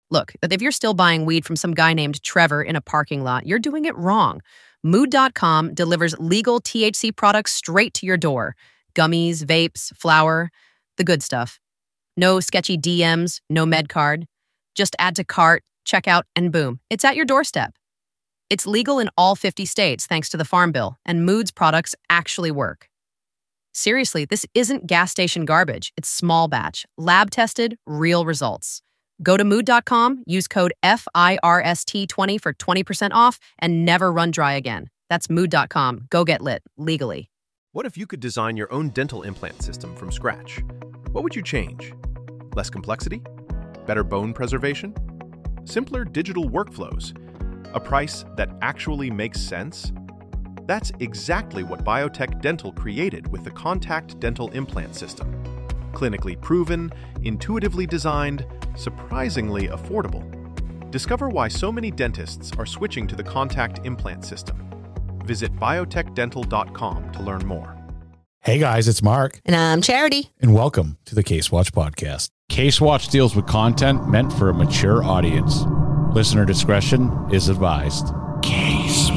Look, if you're still buying weed from some guy named Trevor in a parking lot, you're doing it wrong. Mood.com delivers legal THC products straight to your door. Gummies, vapes, flour, the good stuff. No sketchy DMs, no med card. Just add to cart, checkout, and boom, it's at your doorstep. It's legal in all 50 states thanks to the Farm Bill, and Mood's products actually work. Seriously, this isn't gas station garbage. It's small batch, lab tested, real results. Go to mood.com, use code FIRST20 for 20% off, and never run dry again. That's mood.com. Go get lit, legally. What if you could design your own dental implant system from scratch? What would you change? Less complexity? Better bone preservation? Simpler digital workflows? A price that actually makes sense? That's exactly what Biotech Dental created with the Contact Dental Implant System. Clinically proven, intuitively designed, surprisingly affordable. Discover why so many dentists are switching to the Contact Implant System. Visit biotechdental.com to learn more. Hey guys, it's Mark. And I'm Charity. And welcome to the Case Watch Podcast. Case Watch deals with content meant for a mature audience. Listener discretion is advised. Case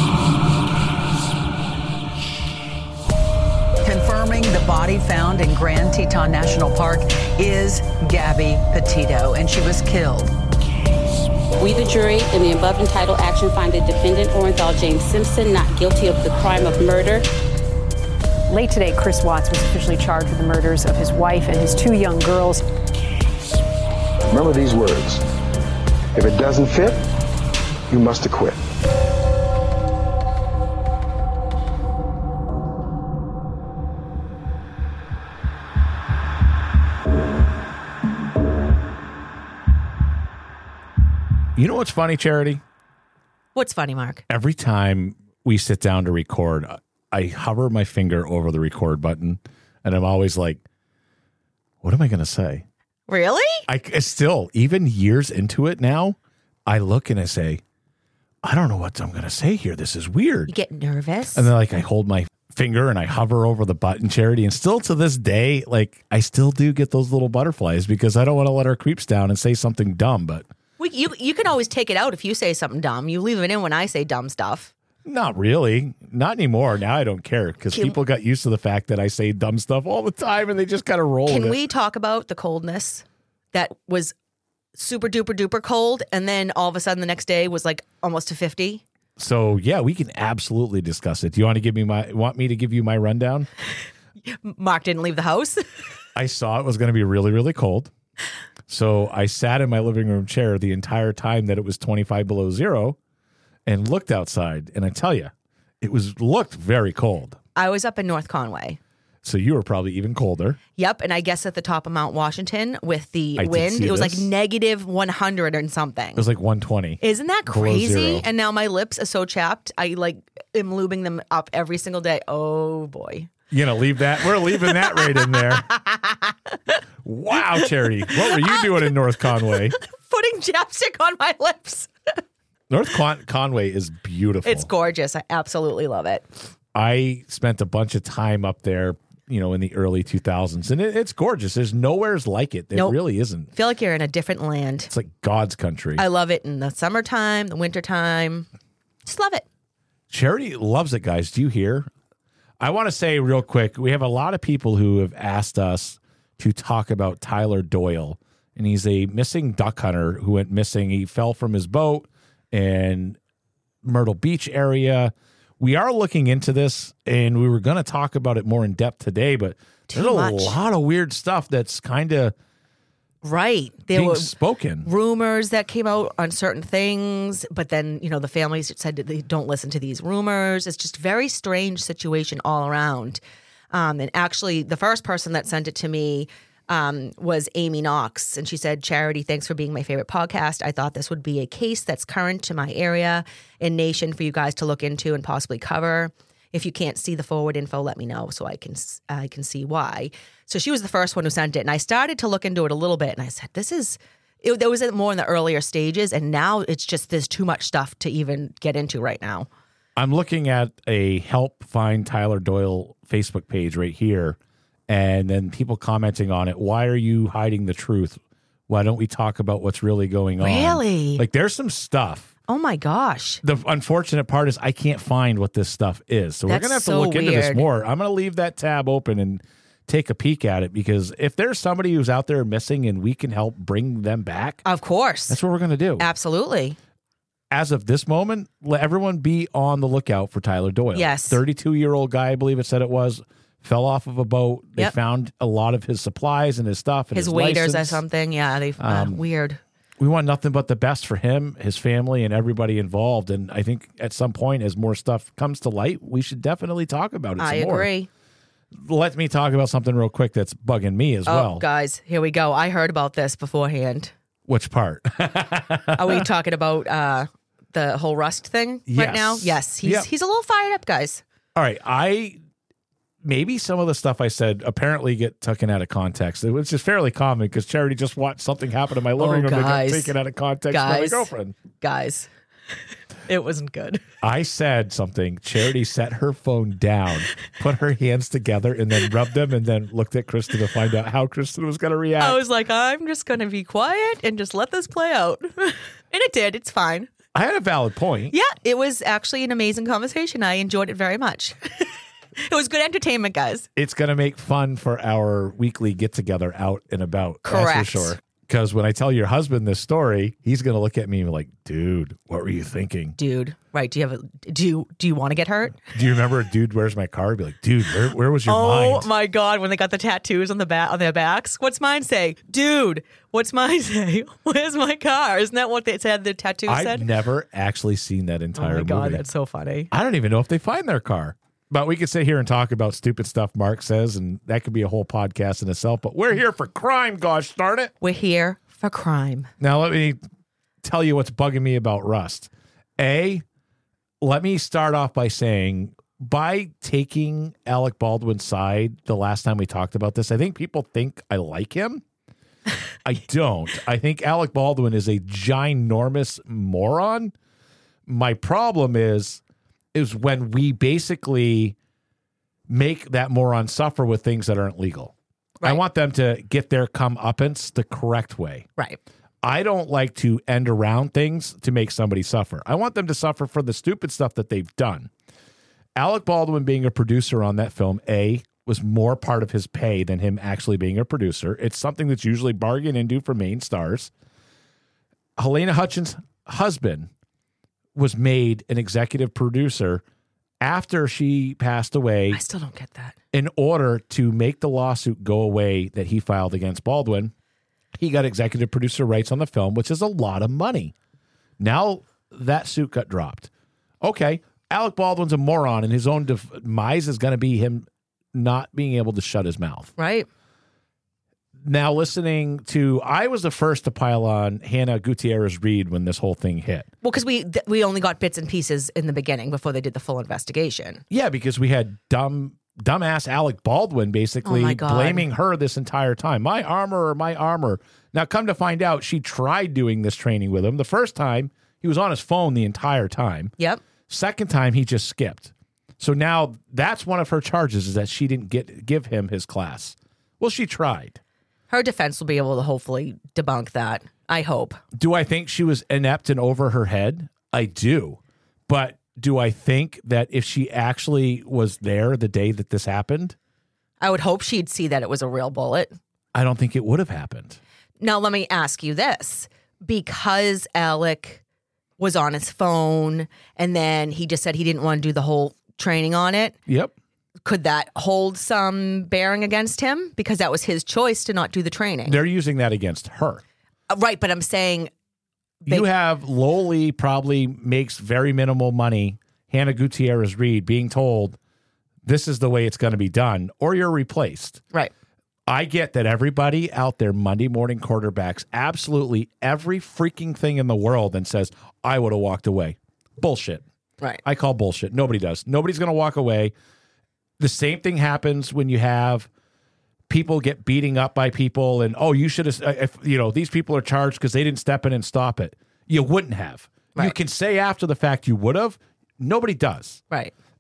Confirming the body found in Grand Teton National Park is Gabby Petito, and she was killed. We, the jury, in the above entitled action, find the defendant, Orenthal James Simpson, not guilty of the crime of murder. Late today, Chris Watts was officially charged with the murders of his wife and his 2 young girls. Remember these words. If it doesn't fit, you must acquit. You know what's funny, Charity? What's funny, Mark? Every time we sit down to record, I hover my finger over the record button, and I'm always like, what am I going to say? Really? I still, even years into it now, I look and I say, I don't know what I'm going to say here. This is weird. You get nervous? And then I hold my finger and I hover over the button, Charity, and still to this day, I still do get those little butterflies because I don't want to let our creeps down and say something dumb, but... You can always take it out if you say something dumb. You leave it in when I say dumb stuff. Not really. Not anymore. Now I don't care because people got used to the fact that I say dumb stuff all the time and they just kind of roll with it. Can we talk about the coldness that was super duper duper cold and then all of a sudden the next day was like almost to 50? So, yeah, we can absolutely discuss it. Do you want me to give you my rundown? Mark didn't leave the house. I saw it was going to be really, really cold. So I sat in my living room chair the entire time that it was 25 below zero and looked outside. And I tell you, looked very cold. I was up in North Conway. So you were probably even colder. Yep. And I guess at the top of Mount Washington with the wind, it was like negative 100 and something. It was like 120. Isn't that crazy? And now my lips are so chapped. I am lubing them up every single day. Oh boy. You know, leave that. We're leaving that right in there. Wow, Charity. What were you doing in North Conway? Putting chapstick on my lips. North Conway is beautiful. It's gorgeous. I absolutely love it. I spent a bunch of time up there, in the early 2000s, and it's gorgeous. There's nowhere's like it. It really isn't. I feel like you're in a different land. It's like God's country. I love it in the summertime, the wintertime. Just love it. Charity loves it, guys. Do you hear? I want to say real quick, we have a lot of people who have asked us to talk about Tyler Doyle, and he's a missing duck hunter who went missing. He fell from his boat in Myrtle Beach area. We are looking into this, and we were going to talk about it more in depth today, but there's a lot of weird stuff that's kind of there were spoken. Rumors that came out on certain things, but then, the families said that they don't listen to these rumors. It's just a very strange situation all around. And actually, the first person that sent it to me was Amy Knox. And she said, Charity, thanks for being my favorite podcast. I thought this would be a case that's current to my area and nation for you guys to look into and possibly cover. If you can't see the forward info, let me know so I can see why. So she was the first one who sent it. And I started to look into it a little bit. And I said, there was more in the earlier stages. And now it's just, there's too much stuff to even get into right now. I'm looking at a Help Find Tyler Doyle Facebook page right here. And then people commenting on it. Why are you hiding the truth? Why don't we talk about what's really going on? Really? Like, there's some stuff. Oh my gosh. The unfortunate part is I can't find what this stuff is. So we're going to have to look into this more. I'm going to leave that tab open and take a peek at it, because if there's somebody who's out there missing and we can help bring them back, of course, that's what we're going to do. Absolutely. As of this moment, let everyone be on the lookout for Tyler Doyle. Yes. 32-year-old guy, I believe it said it was, fell off of a boat. They found a lot of his supplies and his stuff. And his waiters license. Or something. Yeah, they weird. We want nothing but the best for him, his family, and everybody involved. And I think at some point, as more stuff comes to light, we should definitely talk about it some more. I agree. Let me talk about something real quick that's bugging me as well. Oh, guys, here we go. I heard about this beforehand. Which part? Are we talking about the whole Rust thing right now? Yes. He's a little fired up, guys. All right. Maybe some of the stuff I said apparently get taken out of context, which is fairly common because Charity just watched something happen in my living room that got taken out of context by my girlfriend. Guys, it wasn't good. I said something. Charity set her phone down, put her hands together, and then rubbed them, and then looked at Kristen to find out how Kristen was going to react. I was like, I'm just going to be quiet and just let this play out. And it did. It's fine. I had a valid point. Yeah, it was actually an amazing conversation. I enjoyed it very much. It was good entertainment, guys. It's going to make fun for our weekly get-together out and about. Correct. That's for sure. Because when I tell your husband this story, he's going to look at me like, dude, what were you thinking? Dude, right. Do you want to get hurt? Do you remember Dude, Where's My Car? I'd be like, dude, where was your mind? Oh, my God. When they got the tattoos on their backs. What's mine say? Dude, what's mine say? Where's my car? Isn't that what they said the tattoo said? I've never actually seen that entire movie. Oh, my God. That's so funny. I don't even know if they find their car. But we could sit here and talk about stupid stuff Mark says, and that could be a whole podcast in itself. But we're here for crime, gosh darn it. We're here for crime. Now, let me tell you what's bugging me about Rust. Let me start off by saying, by taking Alec Baldwin's side the last time we talked about this, I think people think I like him. I don't. I think Alec Baldwin is a ginormous moron. My problem is when we basically make that moron suffer with things that aren't legal. Right. I want them to get their comeuppance the correct way. Right. I don't like to end around things to make somebody suffer. I want them to suffer for the stupid stuff that they've done. Alec Baldwin being a producer on that film, was more part of his pay than him actually being a producer. It's something that's usually bargained into for main stars. Helena Hutchins' husband was made an executive producer after she passed away. I still don't get that. In order to make the lawsuit go away that he filed against Baldwin, he got executive producer rights on the film, which is a lot of money. Now that suit got dropped. Okay, Alec Baldwin's a moron, and his own demise is going to be him not being able to shut his mouth. Right. Now, I was the first to pile on Hannah Gutierrez-Reed when this whole thing hit. Well, because we only got bits and pieces in the beginning before they did the full investigation. Yeah, because we had dumbass Alec Baldwin basically blaming her this entire time. My armor. Now, come to find out, she tried doing this training with him. The first time, he was on his phone the entire time. Yep. Second time, he just skipped. So now that's one of her charges, is that she didn't give him his class. Well, she tried. Her defense will be able to hopefully debunk that. I hope. Do I think she was inept and over her head? I do. But do I think that if she actually was there the day that this happened? I would hope she'd see that it was a real bullet. I don't think it would have happened. Now, let me ask you this. Because Alec was on his phone and then he just said he didn't want to do the whole training on it. Yep. Could that hold some bearing against him? Because that was his choice to not do the training. They're using that against her. Right, but I'm saying... You have Lowly probably makes very minimal money, Hannah Gutierrez-Reed being told this is the way it's going to be done, or you're replaced. Right. I get that everybody out there, Monday morning quarterbacks, absolutely every freaking thing in the world and says, I would have walked away. Bullshit. Right. I call bullshit. Nobody does. Nobody's going to walk away. The same thing happens when you have people get beating up by people and, you should have, these people are charged because they didn't step in and stop it. You wouldn't have. Right. You can say after the fact you would have. Nobody does. Right.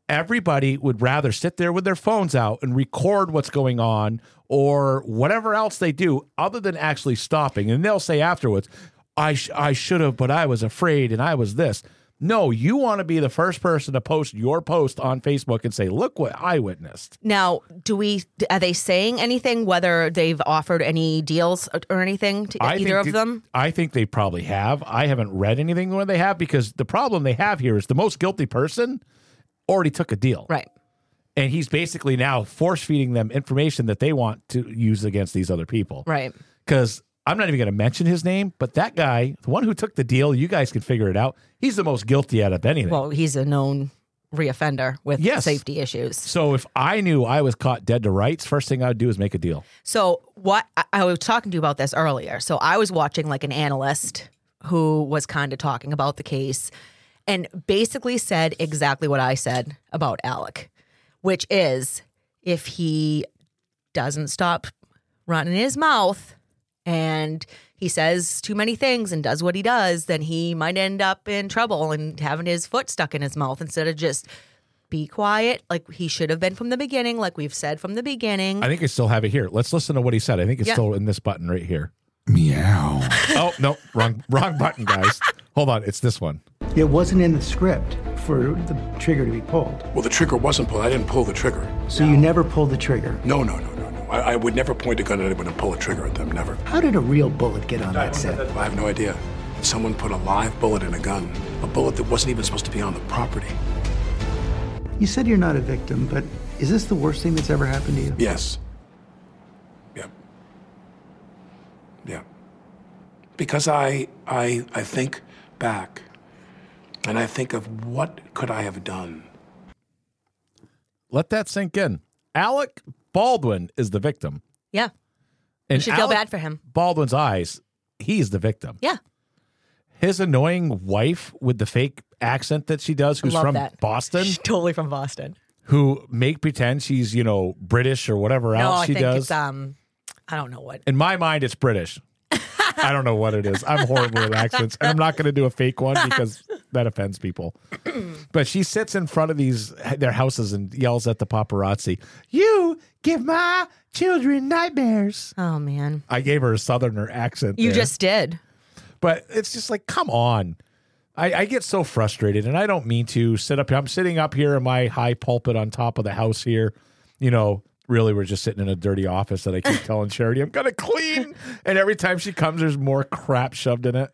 everybody would rather sit there with their phones out and record what's going on or whatever else they do other than actually stopping. And they'll say afterwards, I should have, but I was afraid and I was this. No, you want to be the first person to post your post on Facebook and say, look what I witnessed. Now, are they saying anything, whether they've offered any deals or anything to either of them? I think they probably have. I haven't read anything where they have, because the problem they have here is the most guilty person already took a deal. Right. And he's basically now force feeding them information that they want to use against these other people. Right. Because I'm not even going to mention his name, but that guy, the one who took the deal, you guys can figure it out. He's the most guilty out of anything. Well, he's a known reoffender with safety issues. So if I knew I was caught dead to rights, first thing I would do is make a deal. So what I was talking to you about this earlier. So I was watching like an analyst who was kind of talking about the case and basically said exactly what I said about Alec, which is if he doesn't stop running his mouth and he says too many things and does what he does, then he might end up in trouble and having his foot stuck in his mouth instead of just be quiet like he should have been from the beginning, like we've said from the beginning. I think I still have it here. Let's listen to what he said. I think it's still in this button right here. Meow. Oh, no, wrong button, guys. Hold on, it's this one. It wasn't in the script for the trigger to be pulled. Well, the trigger wasn't pulled. I didn't pull the trigger. So you never pulled the trigger? No. I would never point a gun at anyone and pull a trigger at them, never. How did a real bullet get on that set? I have no idea. Someone put a live bullet in a gun, a bullet that wasn't even supposed to be on the property. You said you're not a victim, but is this the worst thing that's ever happened to you? Yes. Yeah. Because I think back, and I think of what could I have done. Let that sink in. Alec Baldwin is the victim. Yeah. And you should feel bad for him. Baldwin's eyes, he's the victim. Yeah. His annoying wife with the fake accent that she does, who's from Boston. She's totally from Boston. Who make pretend she's, British or whatever else she does. It's, I don't know what. In my mind, it's British. I don't know what it is. I'm horrible with accents, and I'm not going to do a fake one because that offends people. But she sits in front of their houses and yells at the paparazzi, "You give my children nightmares." Oh, man. I gave her a Southerner accent. You just did. But it's just like, come on. I get so frustrated, and I don't mean to sit up here. I'm sitting up here in my high pulpit on top of the house here, Really, we're just sitting in a dirty office that I keep telling Charity I'm going to clean. And every time she comes, there's more crap shoved in it.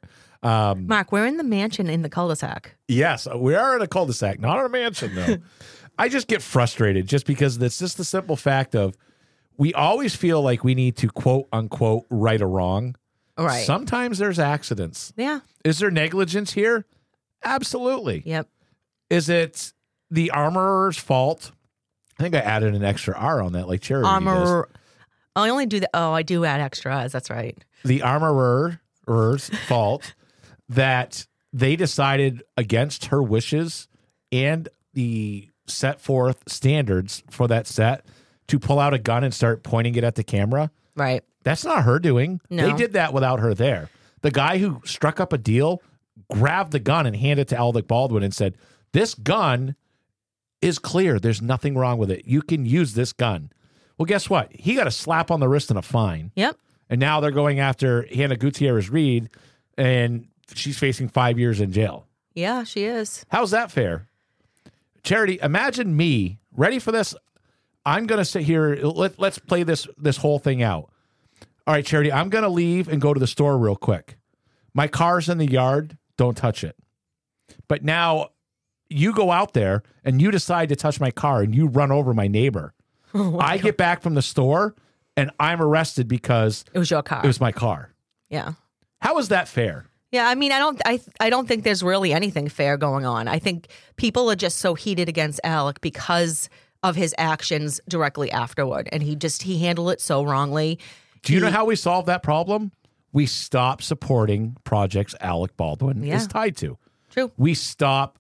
Mark, we're in the mansion in the cul-de-sac. Yes, we are in a cul-de-sac, not in a mansion, though. I just get frustrated just because it's just the simple fact of we always feel like we need to, quote, unquote, right or wrong. Right. Sometimes there's accidents. Yeah. Is there negligence here? Absolutely. Yep. Is it the armorer's fault? I think I added an extra R on that, like Charity does. I only do that. Oh, I do add extra R's. That's right. The armorer's fault that they decided against her wishes and the set forth standards for that set to pull out a gun and start pointing it at the camera. Right. That's not her doing. No. They did that without her there. The guy who struck up a deal grabbed the gun and handed it to Alec Baldwin and said, "This gun is clear. There's nothing wrong with it. You can use this gun." Well, guess what? He got a slap on the wrist and a fine. Yep. And now they're going after Hannah Gutierrez-Reed, and she's facing 5 years in jail. Yeah, she is. How's that fair? Charity, imagine me, ready for this? I'm going to sit here. Let's play this whole thing out. All right, Charity, I'm going to leave and go to the store real quick. My car's in the yard. Don't touch it. But now you go out there and you decide to touch my car and you run over my neighbor. I get back from the store and I'm arrested because it was your car. It was my car. Yeah. How is that fair? Yeah, I mean, I don't think there's really anything fair going on. I think people are just so heated against Alec because of his actions directly afterward, and he handled it so wrongly. Do you know how we solve that problem? We stop supporting projects Alec Baldwin is tied to. True. We stop,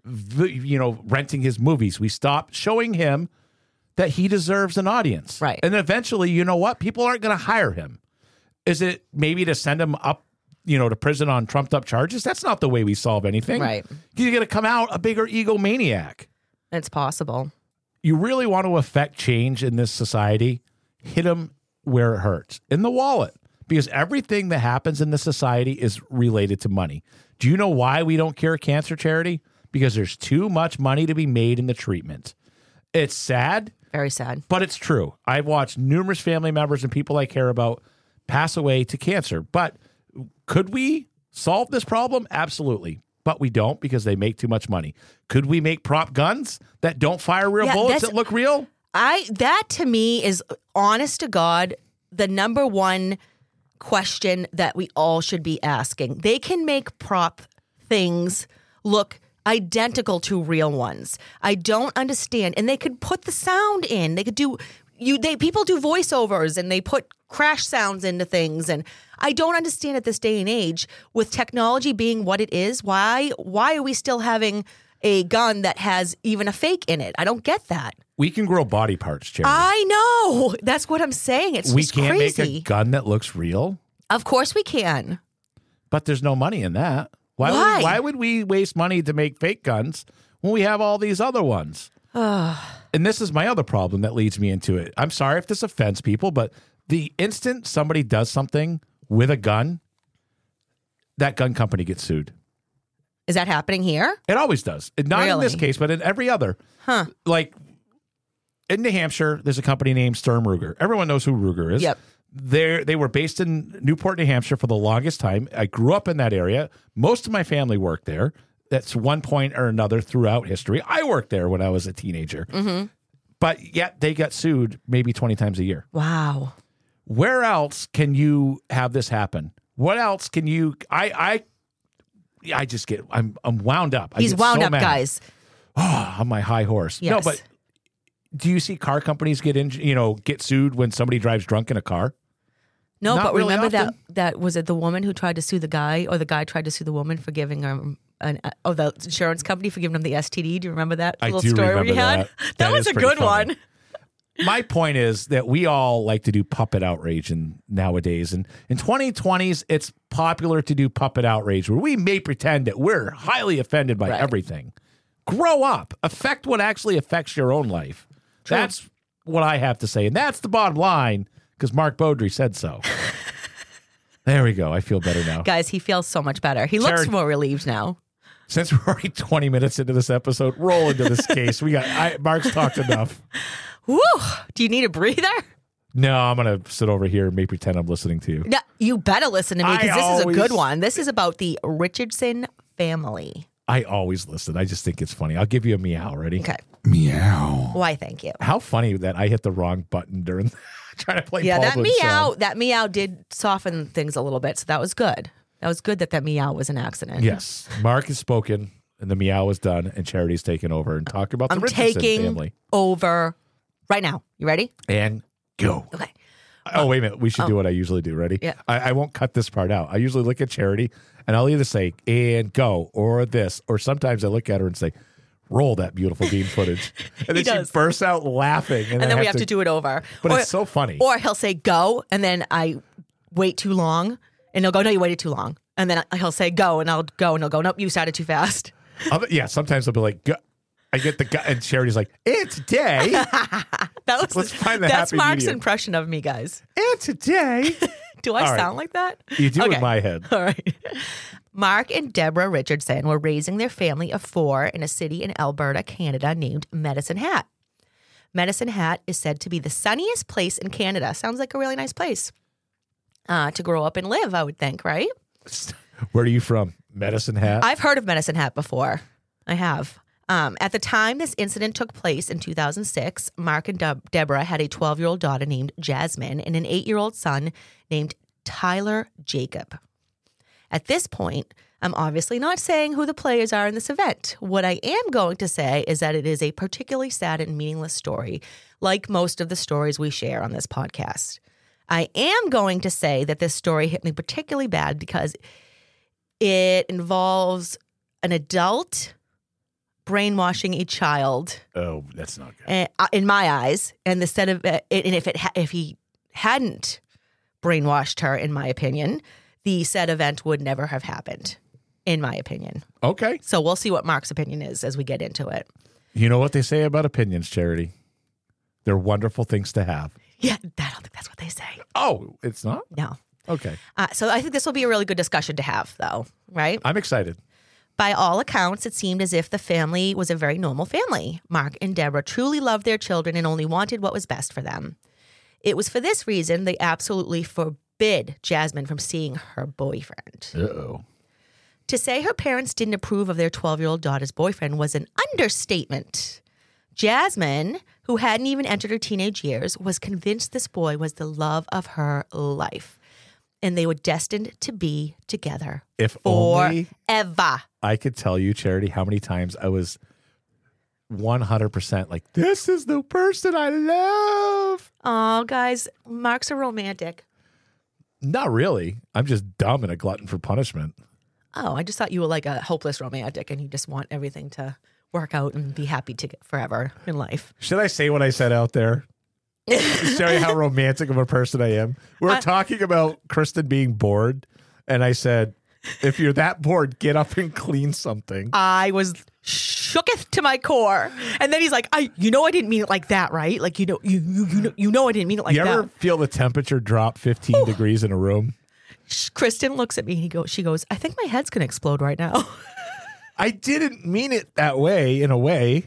renting his movies. We stop showing him that he deserves an audience. Right. And eventually, you know what? People aren't going to hire him. Is it maybe to send him up, to prison on trumped up charges? That's not the way we solve anything. Right. You're going to come out a bigger egomaniac. It's possible. You really want to affect change in this society, hit them where it hurts, in the wallet, because everything that happens in this society is related to money. Do you know why we don't cure cancer, Charity? Because there's too much money to be made in the treatment. It's sad. Very sad. But it's true. I've watched numerous family members and people I care about pass away to cancer. But could we solve this problem? Absolutely. But we don't because they make too much money. Could we make prop guns that don't fire real bullets that look real? That to me is, honest to God, the number one question that we all should be asking. They can make prop things look identical to real ones. I don't understand. And they could put the sound in. They could do people do voiceovers and they put crash sounds into things. And I don't understand at this day and age, with technology being what it is, why are we still having a gun that has even a fake in it? I don't get that. We can grow body parts, Charity. I know. That's what I'm saying. It's just crazy. We can't make a gun that looks real? Of course we can. But there's no money in that. Why would we waste money to make fake guns when we have all these other ones? And this is my other problem that leads me into it. I'm sorry if this offends people, but the instant somebody does something with a gun, that gun company gets sued. Is that happening here? It always does. Not in this case, but in every other. Huh. Like in New Hampshire, there's a company named Sturm Ruger. Everyone knows who Ruger is. Yep. They were based in Newport, New Hampshire for the longest time. I grew up in that area. Most of my family worked there. That's one point or another throughout history. I worked there when I was a teenager. Mm-hmm. But yet they got sued maybe 20 times a year. Wow. Where else can you have this happen? What else can you... I just get... I'm wound up. He's wound up, guys. Oh, on my high horse. Yes. No, but do you see car companies get sued when somebody drives drunk in a car? No, Not but really remember often. that was it the woman who tried to sue the guy, or the guy tried to sue the woman for giving her the insurance company for giving him the STD? Do you remember that I little do story remember we had? that. That was is a pretty good funny. one. My point is that we all like to do puppet outrage nowadays. And in 2020s, it's popular to do puppet outrage where we may pretend that we're highly offended by everything. Grow up. Affect what actually affects your own life. True. That's what I have to say. And that's the bottom line because Mark Beaudry said so. There we go. I feel better now. Guys, he feels so much better. He looks more relieved now. Since we're already 20 minutes into this episode, roll into this case. Mark's talked enough. Woo! Do you need a breather? No, I'm going to sit over here and maybe pretend I'm listening to you. No, you better listen to me because this is a good one. This is about the Richardson family. I always listen. I just think it's funny. I'll give you a meow. Ready? Okay. Meow. Why, thank you. How funny that I hit the wrong button during trying to play Baldwin's sound. That meow did soften things a little bit, so that was good. That was good that meow was an accident. Yes. Mark has spoken, and the meow is done, and Charity's taken over and talk about the Richardson family. Over right now. You ready? And go. Okay. Oh, wait a minute. We should do what I usually do. Ready? Yeah. I won't cut this part out. I usually look at Charity, and I'll either say, and go, or this, or sometimes I look at her and say, roll that beautiful bean footage. And then she bursts out laughing. And then we have to do it over. But it's so funny. Or he'll say go, and then I wait too long, and he'll go, no, you waited too long. And then he'll say go, and I'll go, and he'll go, nope, you started too fast. Yeah, sometimes I'll be like, go. I get the guy, and Charity's like, and today. Let's find the That's happy Mark's medium. impression of me, guys. And today. Do I All right. sound like that? You do Okay. in my head. All right. Mark and Deborah Richardson were raising their family of 4 in a city in Alberta, Canada named Medicine Hat. Medicine Hat is said to be the sunniest place in Canada. Sounds like a really nice place to grow up and live, I would think, right? Where are you from? Medicine Hat? I've heard of Medicine Hat before. I have. At the time this incident took place in 2006, Mark and Deborah had a 12-year-old daughter named Jasmine and an 8-year-old son named Tyler Jacob. At this point, I'm obviously not saying who the players are in this event. What I am going to say is that it is a particularly sad and meaningless story, like most of the stories we share on this podcast. I am going to say that this story hit me particularly bad because it involves an adult brainwashing a child. Oh, that's not good. In my eyes, and instead of if he hadn't brainwashed her, in my opinion, the said event would never have happened. In my opinion. Okay. So we'll see what Mark's opinion is as we get into it. You know what they say about opinions, Charity? They're wonderful things to have. Yeah, I don't think that's what they say. Oh, it's not? No. Okay. So I think this will be a really good discussion to have, though, right? I'm excited. By all accounts, it seemed as if the family was a very normal family. Mark and Deborah truly loved their children and only wanted what was best for them. It was for this reason they absolutely forbid Jasmine from seeing her boyfriend. Uh-oh. To say her parents didn't approve of their 12-year-old daughter's boyfriend was an understatement. Jasmine, who hadn't even entered her teenage years, was convinced this boy was the love of her life. And they were destined to be together If only forever. I could tell you, Charity, how many times I was 100% like, this is the person I love. Oh, guys, Mark's a romantic. Not really. I'm just dumb and a glutton for punishment. Oh, I just thought you were like a hopeless romantic and you just want everything to work out and be happy forever in life. Should I say what I said out there? To show you how romantic of a person I am. We're talking about Kristen being bored, and I said, if you're that bored, get up and clean something. I was shooketh to my core. And then he's like, I didn't mean it like that, right? Like, you know I didn't mean it like you that. ever feel the temperature drop 15 degrees in a room? Kristen looks at me and she goes, I think my head's going to explode right now. I didn't mean it that way, in a way.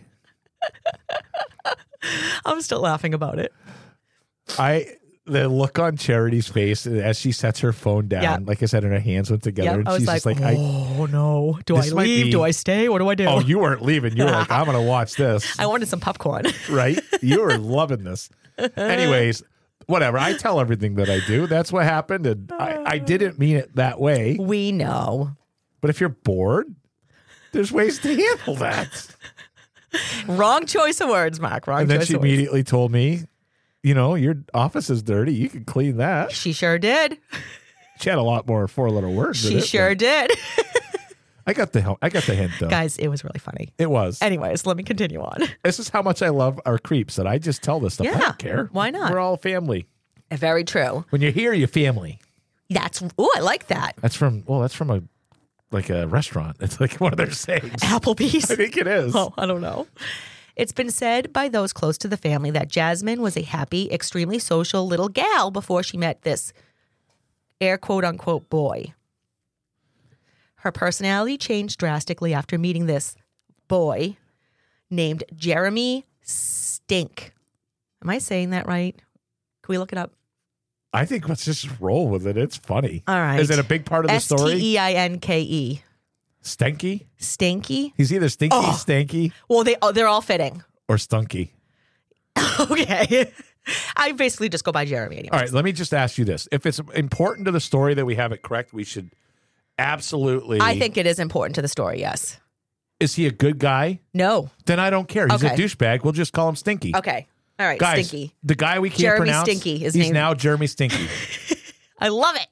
I'm still laughing about it. The look on Charity's face as she sets her phone down, like I said, and her hands went together, and I was she's like, just like, oh no, do I leave? Do I stay? What do I do? Oh, you weren't leaving. You were like, I'm going to watch this. I wanted some popcorn. Right? You were loving this. Anyways, whatever. I tell everything that I do. That's what happened, and I didn't mean it that way. We know. But if you're bored, there's ways to handle that. Wrong choice of words, Mark. And then she immediately told me, your office is dirty. You can clean that. She sure did. She had a lot more four-letter words. She sure did. I got the hint, though. Guys, it was really funny. It was. Anyways, let me continue on. This is how much I love our creeps, that I just tell this stuff. I don't care. Why not? We're all family. Very true. When you're here, you're family. I like that. That's from a restaurant. It's like one of their sayings. Applebee's? I think it is. Oh, I don't know. It's been said by those close to the family that Jasmine was a happy, extremely social little gal before she met this air quote unquote boy. Her personality changed drastically after meeting this boy named Jeremy Stink. Am I saying that right? Can we look it up? I think let's just roll with it. It's funny. All right. Is it a big part of the story? Steinke. Stanky? Stinky? He's either stinky, stanky. Well, they're all fitting. Or stunky. Okay. I basically just go by Jeremy anyway. All right, let me just ask you this. If it's important to the story that we have it correct, we should absolutely... I think it is important to the story, yes. Is he a good guy? No. Then I don't care. He's a douchebag. We'll just call him Stinky. Okay. All right, guys, Stinky. The guy we can't Jeremy pronounce. Stinky. He's now Jeremy Stinky. I love it.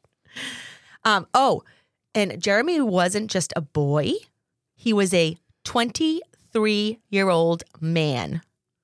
And Jeremy wasn't just a boy. He was a 23-year-old man.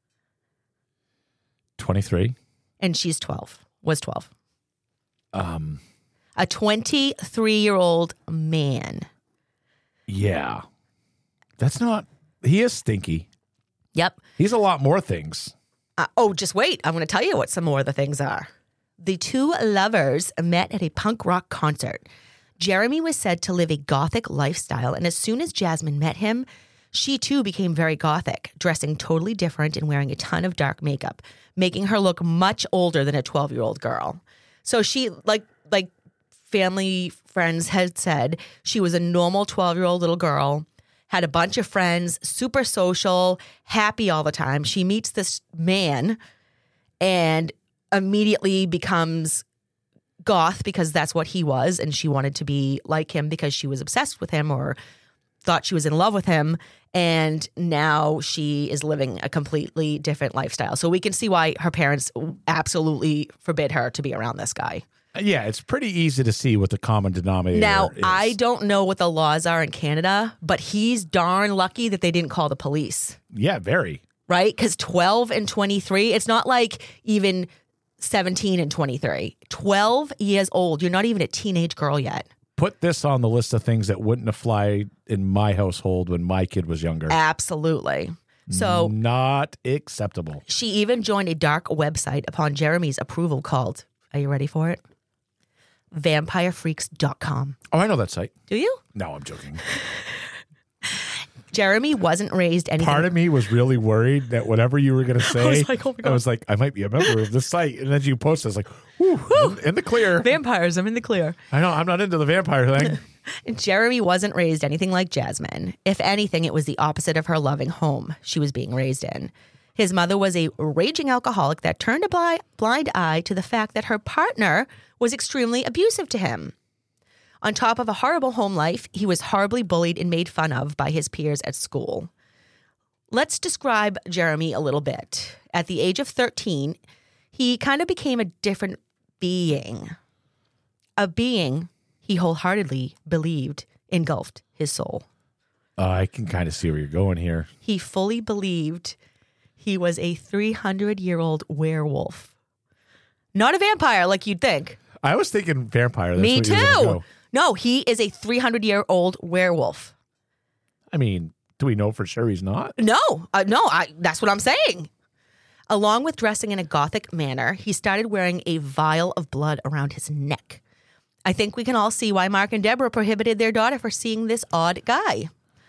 23? And she's 12. Was 12. A 23-year-old man. Yeah. That's not... He is stinky. Yep. He's a lot more things. Just wait. I'm going to tell you what some more of the things are. The two lovers met at a punk rock concert. Jeremy was said to live a gothic lifestyle, and as soon as Jasmine met him, she too became very gothic, dressing totally different and wearing a ton of dark makeup, making her look much older than a 12-year-old girl. So she, like family friends had said, she was a normal 12-year-old little girl, had a bunch of friends, super social, happy all the time. She meets this man and immediately becomes goth because that's what he was, and she wanted to be like him because she was obsessed with him or thought she was in love with him, and now she is living a completely different lifestyle. So we can see why her parents absolutely forbid her to be around this guy. Yeah, it's pretty easy to see what the common denominator now, is. I don't know what the laws are in Canada, but he's darn lucky that they didn't call the police. Yeah, very. Right? Because 12 and 23, it's not like even 17 and 23. 12 years old. You're not even a teenage girl yet. Put this on the list of things that wouldn't have fly in my household when my kid was younger. Absolutely. So not acceptable. she even joined a dark website upon Jeremy's approval called, are you ready for it? VampireFreaks.com. Oh, I know that site. Do you? No, I'm joking. Jeremy wasn't raised anything. Part of me was really worried that whatever you were going to say, was like, oh my God. I was like, I might be a member of this site. And then you posted, I was like, whew, in the clear. Vampires, I'm in the clear. I know, I'm not into the vampire thing. Jeremy wasn't raised anything like Jasmine. If anything, it was the opposite of her loving home she was being raised in. His mother was a raging alcoholic that turned a blind eye to the fact that her partner was extremely abusive to him. On top of a horrible home life, he was horribly bullied and made fun of by his peers at school. Let's describe Jeremy a little bit. At the age of 13, he kind of became a different being. A being he wholeheartedly believed engulfed his soul. I can kind of see where you're going here. He fully believed he was a 300-year-old werewolf. Not a vampire like you'd think. I was thinking vampire. That's Me what you were gonna too. go. No, he is a 300-year-old werewolf. I mean, do we know for sure he's not? No, that's what I'm saying. Along with dressing in a gothic manner, he started wearing a vial of blood around his neck. I think we can all see why Mark and Deborah prohibited their daughter from seeing this odd guy.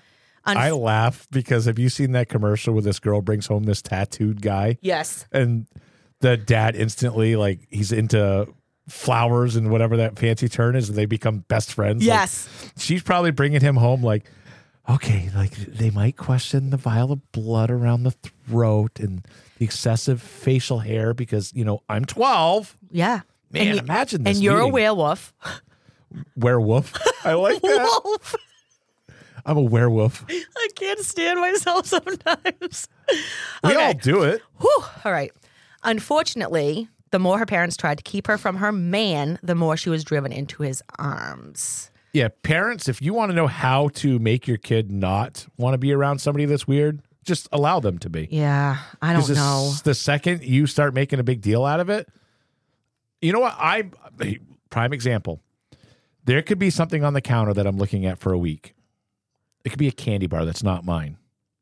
I laugh because have you seen that commercial where this girl brings home this tattooed guy? Yes. And the dad instantly, like, he's into flowers and whatever that fancy term is, and they become best friends. Yes. Like, she's probably bringing him home like, okay, like they might question the vial of blood around the throat and the excessive facial hair because, you know, I'm 12. Yeah. Man, imagine this. And you're meeting. a werewolf. Werewolf. I like that. Wolf. I'm a werewolf. I can't stand myself sometimes. We all do it. Whew. All right. Unfortunately, the more her parents tried to keep her from her man, the more she was driven into his arms. Yeah, parents, if you want to know how to make your kid not want to be around somebody that's weird, just allow them to be. Yeah, I don't know. The second you start making a big deal out of it, you know what? Prime example. There could be something on the counter that I'm looking at for a week. It could be a candy bar that's not mine.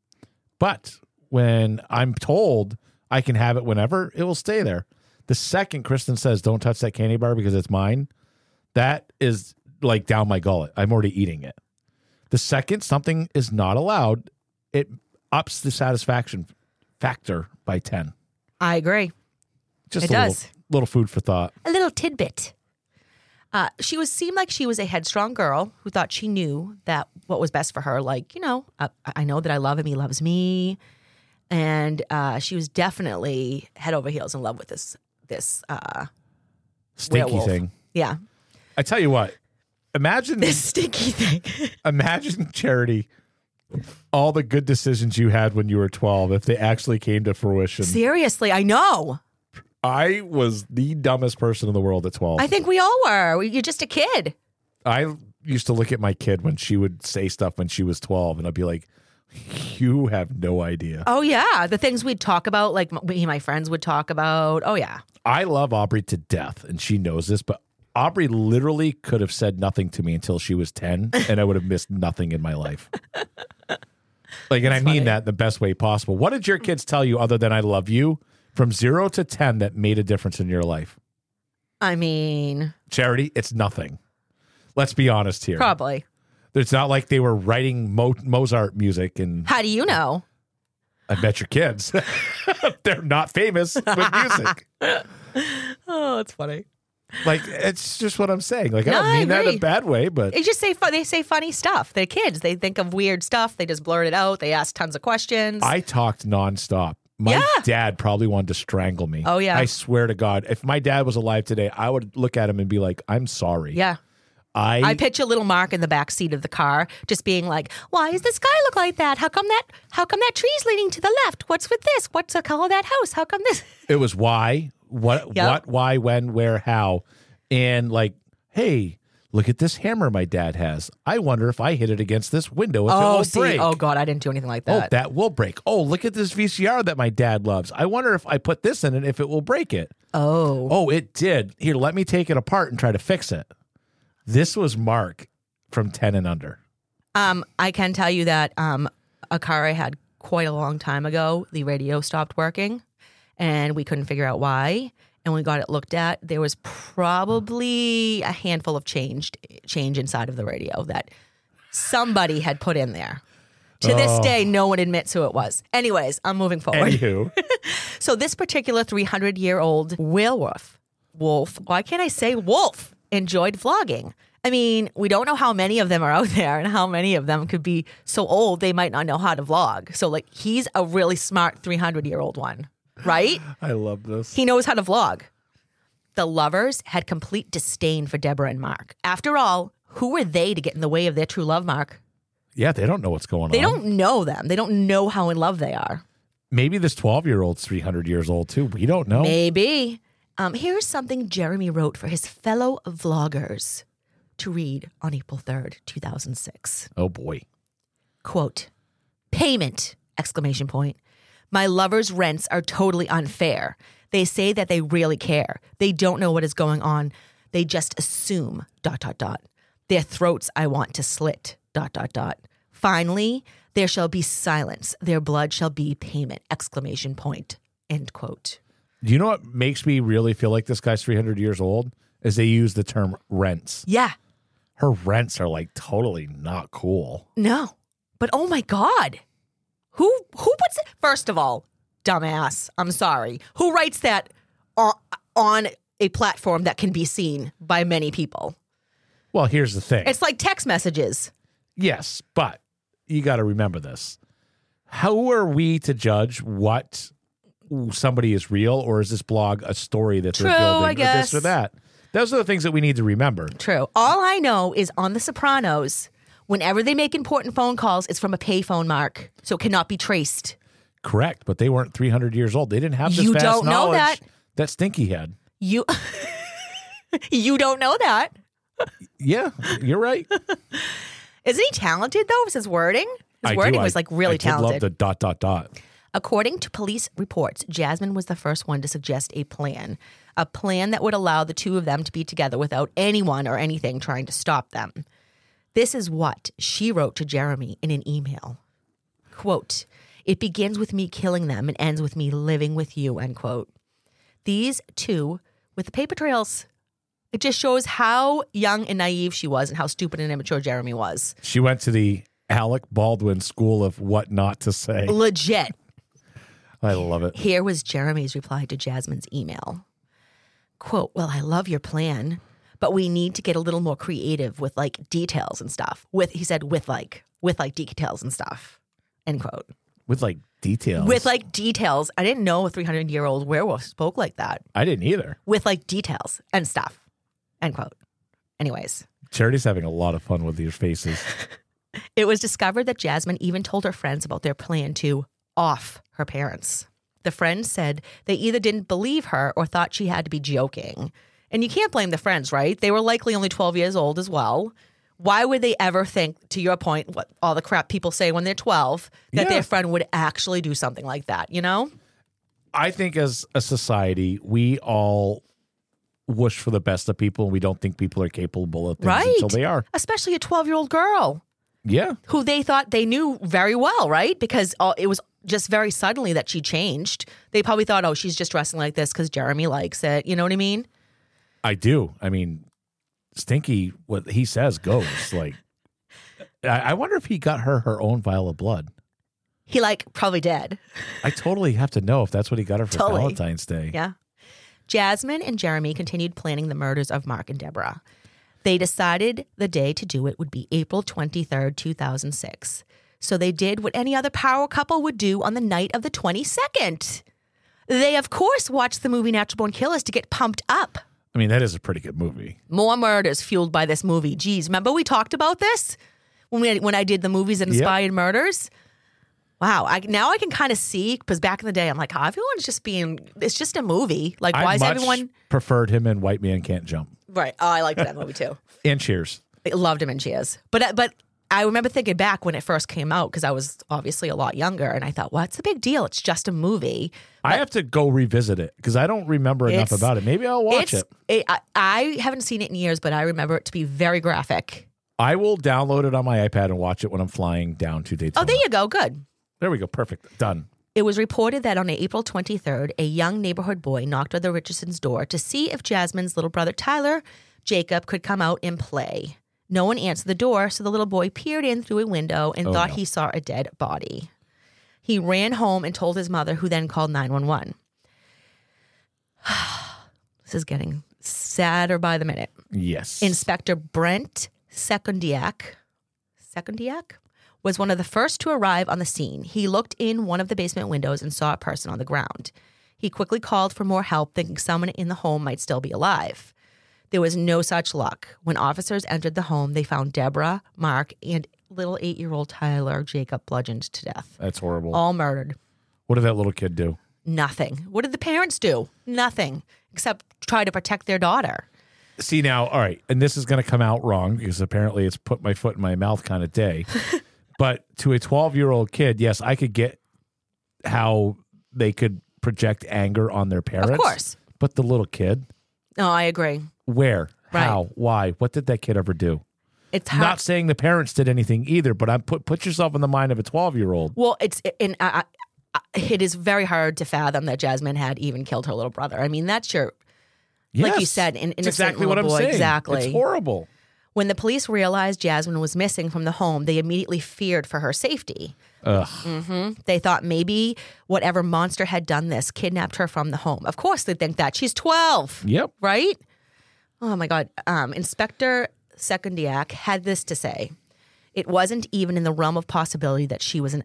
But when I'm told I can have it whenever, it will stay there. The second Kristen says, don't touch that candy bar because it's mine, that is like down my gullet. I'm already eating it. The second something is not allowed, it ups the satisfaction factor by 10. I agree. Just it a does. little food for thought. A little tidbit. Seemed like she was a headstrong girl who thought she knew that what was best for her. Like, you know, I know that I love him. He loves me. And she was definitely head over heels in love with this stinky werewolf. thing. Yeah. I tell you what, imagine this stinky thing. Imagine, Charity, all the good decisions you had when you were 12 if they actually came to fruition. Seriously, I know. I was the dumbest person in the world at 12. I think we all were. You're just a kid. I used to look at my kid when she would say stuff when she was 12, and I'd be like, you have no idea. Oh, yeah. The things we'd talk about, like me and my friends would talk about. Oh, yeah. I love Aubrey to death, and she knows this, but Aubrey literally could have said nothing to me until she was 10, and I would have missed nothing in my life. Like, and I mean that in the best way possible. What did your kids tell you other than I love you from 0 to 10 that made a difference in your life? I mean, Charity, it's nothing. Let's be honest here. Probably. It's not like they were writing Mozart music. And how do you know? I bet your kids. They're not famous with music. Oh, it's funny. Like, it's just what I'm saying. Like, No, I don't mean I that in agree. a bad way, but They just say they say funny stuff. They're kids. They think of weird stuff. They just blurt it out. They ask tons of questions. I talked nonstop. My dad probably wanted to strangle me. Oh, yeah. I swear to God, if my dad was alive today, I would look at him and be like, I'm sorry. Yeah. I picture little Mark in the back seat of the car, just being like, "Why does the sky look like that? How come that tree's leaning to the left? What's with this? What's the color of that house? How come this?" It was why, what, why, when, where, how. And like, hey, look at this hammer my dad has. I wonder if I hit it against this window if it will break. Oh, God, I didn't do anything like Oh, that. that will break. Oh, look at this VCR that my dad loves. I wonder if I put this in it, if it will break it. Oh, it did. Here, let me take it apart and try to fix it. This was Mark from 10 and under. I can tell you that a car I had quite a long time ago, the radio stopped working and we couldn't figure out why. And when we got it looked at, there was probably a handful of change inside of the radio that somebody had put in there. To this day, no one admits who it was. Anyways, I'm moving forward. Anywho. So this particular 300-year-old wolf, why can't I say wolf, enjoyed vlogging. I mean, we don't know how many of them are out there and how many of them could be so old they might not know how to vlog. So, like, he's a really smart 300-year-old one, right? I love this. He knows how to vlog. The lovers had complete disdain for Deborah and Mark. After all, who were they to get in the way of their true love, Mark? Yeah, they don't know what's going on. They don't know them. They don't know how in love they are. Maybe this 12-year-old's 300 years old, too. We don't know. Maybe. Here's something Jeremy wrote for his fellow vloggers to read on April 3rd, 2006. Oh, boy. Quote, payment, exclamation point. My lovers' rents are totally unfair. They say that they really care. They don't know what is going on. They just assume, ... Their throats I want to slit, ... Finally, there shall be silence. Their blood shall be payment, exclamation point, end quote. Do you know what makes me really feel like this guy's 300 years old? Is they use the term rents. Yeah. Her rents are like totally not cool. No. But oh my God. Who puts it? First of all, dumbass, I'm sorry. Who writes that on a platform that can be seen by many people? Well, here's the thing. It's like text messages. Yes, but you got to remember this. How are we to judge what somebody is real, or is this blog a story that they're building, I guess. or this or that? Those are the things that we need to remember. True. All I know is on The Sopranos, whenever they make important phone calls, it's from a payphone, Mark, so it cannot be traced. Correct, but they weren't 300 years old. They didn't have this You vast don't know knowledge that. Stinky had. You don't know that. Yeah, you're right. Isn't he talented, though? Was his wording? His wording was like really talented. I love the ... According to police reports, Jasmine was the first one to suggest a plan that would allow the two of them to be together without anyone or anything trying to stop them. This is what she wrote to Jeremy in an email. Quote, it begins with me killing them and ends with me living with you, end quote. These two with the paper trails. It just shows how young and naive she was and how stupid and immature Jeremy was. She went to the Alec Baldwin School of What Not to Say. Legit. I love it. Here was Jeremy's reply to Jasmine's email. Quote, well, I love your plan, but we need to get a little more creative with like details and stuff. He said with details and stuff, end quote. With like details? With like details. I didn't know a 300-year-old werewolf spoke like that. I didn't either. With like details and stuff, end quote. Anyways. Charity's having a lot of fun with these faces. It was discovered that Jasmine even told her friends about their plan to off her parents. The friends said they either didn't believe her or thought she had to be joking. And you can't blame the friends, right? They were likely only 12 years old as well. Why would they ever think, to your point, what all the crap people say when they're 12, that their friend would actually do something like that, you know? I think as a society, we all wish for the best of people, and we don't think people are capable of things until they are. Especially a 12-year-old girl. Yeah. Who they thought they knew very well, right? Because it was just very suddenly that she changed. They probably thought, oh, she's just dressing like this because Jeremy likes it. You know what I mean? I do. I mean, Stinky, what he says goes. Like, I wonder if he got her own vial of blood. He probably did. I totally have to know if that's what he got her for Valentine's Day. Yeah. Jasmine and Jeremy continued planning the murders of Mark and Deborah. They decided the day to do it would be April 23rd, 2006. So they did what any other power couple would do on the night of the 22nd. They, of course, watched the movie Natural Born Killers to get pumped up. I mean, that is a pretty good movie. More murders fueled by this movie. Geez, remember we talked about this when I did the movies that inspired murders? Wow. Now I can kind of see, because back in the day, I'm like, everyone's just it's just a movie. Like, why is everyone... preferred him in White Man Can't Jump. Right. Oh, I liked that movie too. And Cheers. I loved him in Cheers. But I remember thinking back when it first came out, because I was obviously a lot younger, and I thought, what's the big deal? It's just a movie. I have to go revisit it because I don't remember enough about it. Maybe I'll watch it. I haven't seen it in years, but I remember it to be very graphic. I will download it on my iPad and watch it when I'm flying down to Daytona. Oh, there you go. Good. There we go. Perfect. Done. It was reported that on April 23rd, a young neighborhood boy knocked on the Richardson's door to see if Jasmine's little brother Tyler Jacob could come out and play. No one answered the door, so the little boy peered in through a window and thought he saw a dead body. He ran home and told his mother, who then called 911. This is getting sadder by the minute. Yes. Inspector Brent Sekundiak was one of the first to arrive on the scene. He looked in one of the basement windows and saw a person on the ground. He quickly called for more help, thinking someone in the home might still be alive. There was no such luck. When officers entered the home, they found Deborah, Mark, and little 8-year-old Tyler Jacob bludgeoned to death. That's horrible. All murdered. What did that little kid do? Nothing. What did the parents do? Nothing, except try to protect their daughter. See, now, all right, and this is going to come out wrong because apparently it's put my foot in my mouth kind of day. But to a 12-year-old kid, yes, I could get how they could project anger on their parents. Of course. But the little kid? No, I agree. Where? Right. How? Why? What did that kid ever do? It's hard. Not saying the parents did anything either, but I'm put yourself in the mind of a 12-year-old. Well, it is very hard to fathom that Jasmine had even killed her little brother. I mean, that's your, like you said, an innocent exactly little what I'm boy. saying. Exactly. It's horrible. When the police realized Jasmine was missing from the home, they immediately feared for her safety. Ugh. They thought maybe whatever monster had done this kidnapped her from the home. Of course they think that. She's 12. Yep. Right? Oh, my God. Inspector Sekundiak had this to say. It wasn't even in the realm of possibility that she was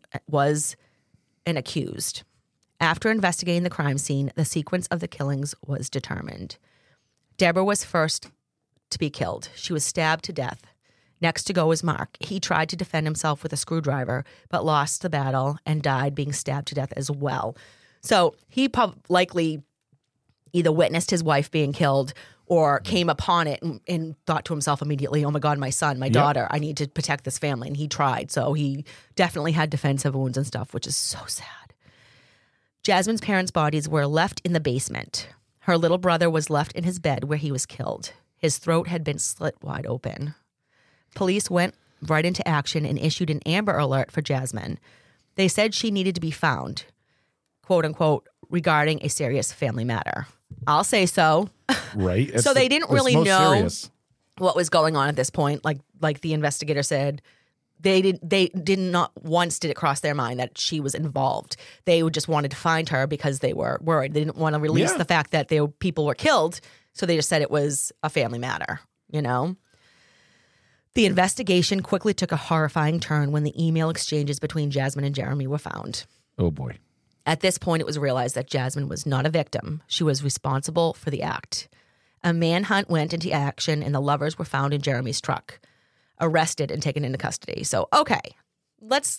an accused. After investigating the crime scene, the sequence of the killings was determined. Deborah was first to be killed. She was stabbed to death. Next to go was Mark. He tried to defend himself with a screwdriver, but lost the battle and died being stabbed to death as well. So he likely either witnessed his wife being killed or came upon it and thought to himself immediately, oh my God, my son, my daughter, I need to protect this family. And he tried. So he definitely had defensive wounds and stuff, which is so sad. Jasmine's parents' bodies were left in the basement. Her little brother was left in his bed where he was killed. His throat had been slit wide open. Police went right into action and issued an Amber Alert for Jasmine. They said she needed to be found, quote unquote, regarding a serious family matter. I'll say so. Right. So they didn't really know serious. What was going on at this point. Like the investigator said, they did not once did it cross their mind that she was involved. They just wanted to find her because they were worried. They didn't want to release the fact that people were killed. So they just said it was a family matter, you know? The investigation quickly took a horrifying turn when the email exchanges between Jasmine and Jeremy were found. Oh, boy. At this point, it was realized that Jasmine was not a victim. She was responsible for the act. A manhunt went into action, and the lovers were found in Jeremy's truck, arrested and taken into custody. So, okay, let's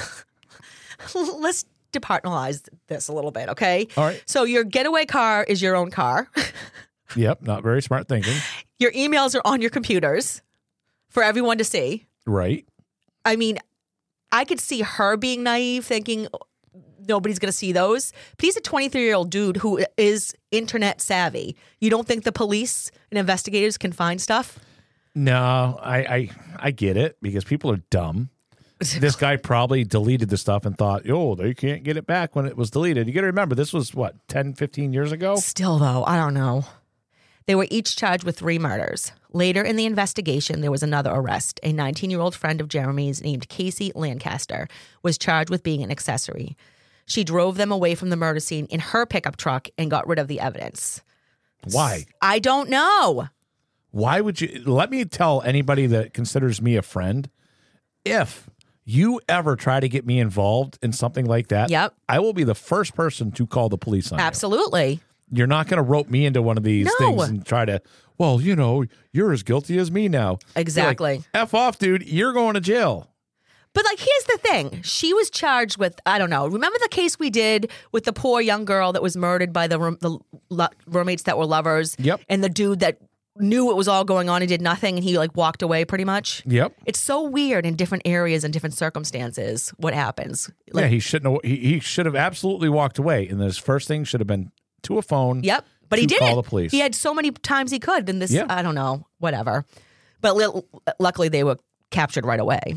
departmentalize this a little bit, okay? All right. So your getaway car is your own car. Yep, not very smart thinking. Your emails are on your computers for everyone to see. Right. I mean, I could see her being naive, thinking nobody's going to see those. But he's a 23-year-old dude who is internet savvy. You don't think the police and investigators can find stuff? No, I get it because people are dumb. This guy probably deleted the stuff and thought, oh, they can't get it back when it was deleted. You got to remember, this was, 10, 15 years ago? Still, though, I don't know. They were each charged with 3 murders. Later in the investigation, there was another arrest. A 19-year-old friend of Jeremy's named Casey Lancaster was charged with being an accessory. She drove them away from the murder scene in her pickup truck and got rid of the evidence. Why? I don't know. Why would you? Let me tell anybody that considers me a friend, if you ever try to get me involved in something like that, I will be the first person to call the police on you. Absolutely. You're not going to rope me into one of these things and try to, well, you're as guilty as me now. Exactly. Like, F off, dude. You're going to jail. But here's the thing. She was charged with, I don't know. Remember the case we did with the poor young girl that was murdered by the roommates that were lovers? Yep. And the dude that knew what was all going on and did nothing and he walked away pretty much? Yep. It's so weird in different areas and different circumstances what happens. Yeah, he shouldn't have, he should have absolutely walked away. And his first thing should have been to a phone. Yep. But he didn't. Call the police. He had so many times he could. And this, I don't know, whatever. But luckily they were captured right away.